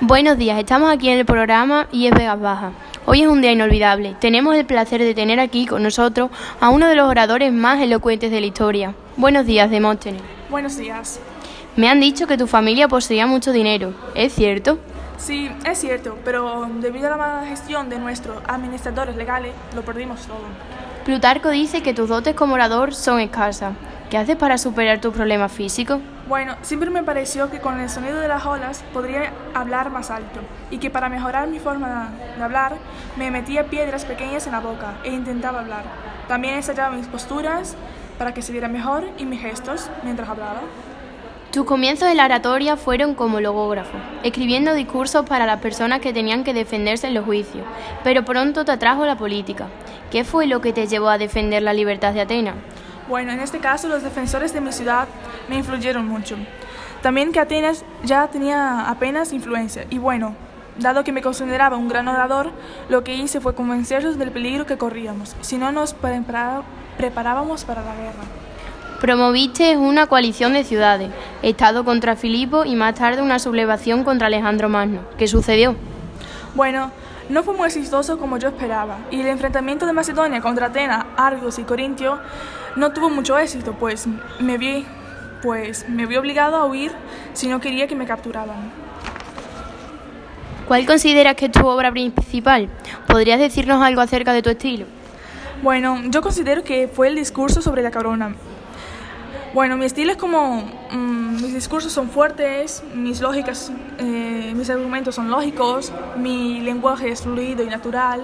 Buenos días, estamos aquí en el programa IES Vegas Baja. Hoy es un día inolvidable. Tenemos el placer de tener aquí con nosotros a uno de los oradores más elocuentes de la historia. Buenos días, Demóstenes. Buenos días. Me han dicho que tu familia poseía mucho dinero. ¿Es cierto? Sí, es cierto, pero debido a la mala gestión de nuestros administradores legales, lo perdimos todo. Plutarco dice que tus dotes como orador son escasas. ¿Qué haces para superar tus problemas físicos? Bueno, siempre me pareció que con el sonido de las olas podría hablar más alto y que para mejorar mi forma de hablar me metía piedras pequeñas en la boca e intentaba hablar. También ensayaba mis posturas para que se viera mejor y mis gestos mientras hablaba. Tus comienzos en la oratoria fueron como logógrafo, escribiendo discursos para las personas que tenían que defenderse en los juicios, pero pronto te atrajo la política. ¿Qué fue lo que te llevó a defender la libertad de Atenas? Bueno, en este caso los defensores de mi ciudad me influyeron mucho. También que Atenas ya tenía apenas influencia y bueno, dado que me consideraba un gran orador, lo que hice fue convencerlos del peligro que corríamos, si no nos preparábamos para la guerra. Promoviste una coalición de ciudades, Estado contra Filipo y más tarde una sublevación contra Alejandro Magno. ¿Qué sucedió? Bueno, no fue muy exitoso como yo esperaba, y el enfrentamiento de Macedonia contra Atenas, Argos y Corintio no tuvo mucho éxito, pues me vi obligado a huir si no quería que me capturaran. ¿Cuál consideras que es tu obra principal? ¿Podrías decirnos algo acerca de tu estilo? Bueno, yo considero que fue el discurso sobre la corona. Bueno, mi estilo es como, mis discursos son fuertes, mis argumentos son lógicos, mi lenguaje es fluido y natural.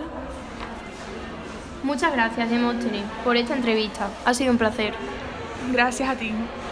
Muchas gracias, Demóstenes, por esta entrevista. Ha sido un placer. Gracias a ti.